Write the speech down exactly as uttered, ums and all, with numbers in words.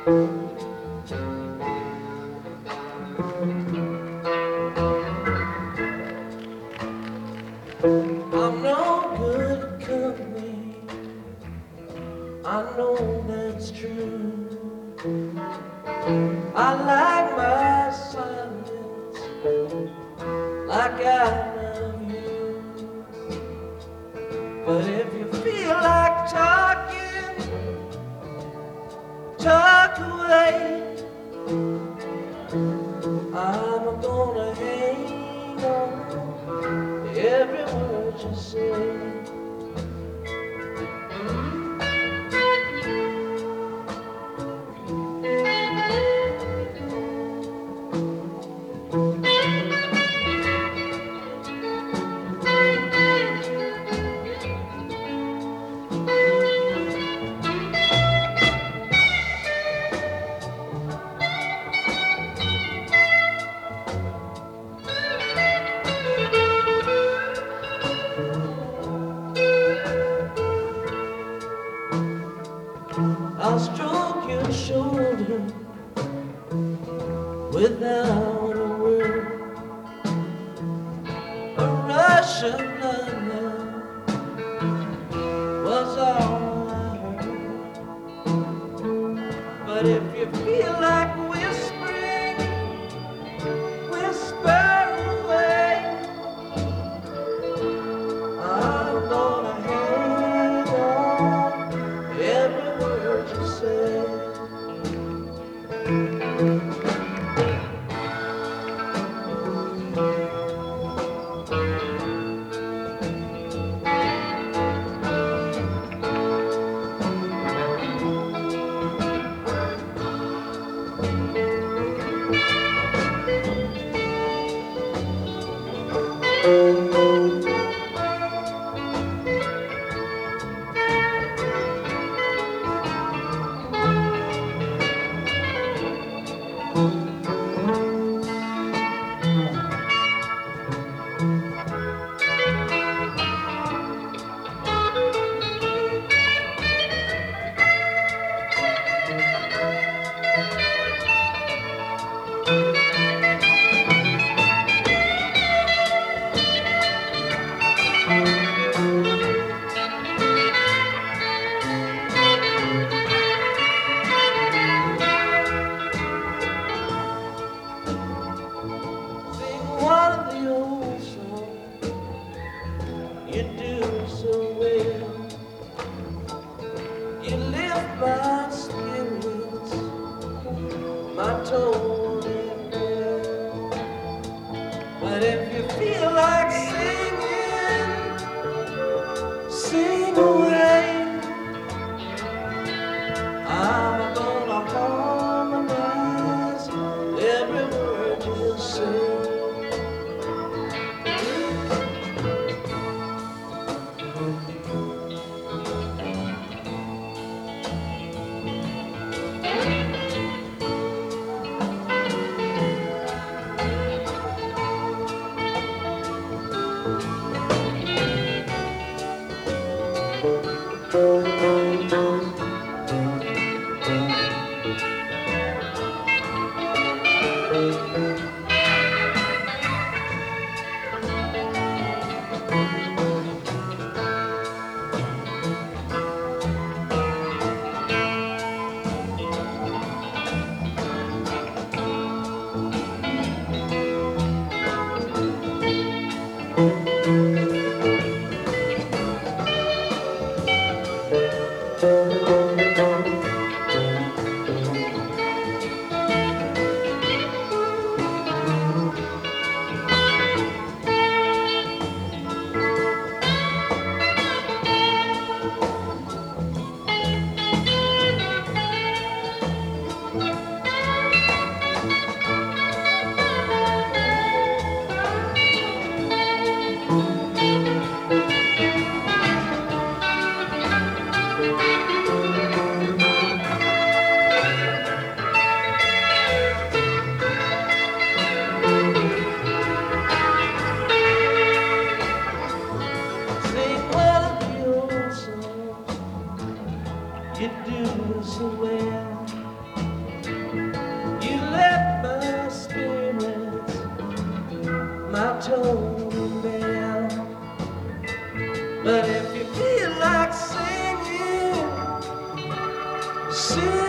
I'm no good company, I know that's true. I like my silence like I love you. But if you feel like talking, talk away. I'm gonna hang on to every word you say. I'll stroke your shoulder without a word. A rush of blood now was all I heard. But if you feel like whispering, whisper away. I'm gonna hang on to every word you say. One of the old songs you do so well. You lift my spirits, my tone and bell. But if you feel like singing, sing away. I'm gonna harmonize every word you say. See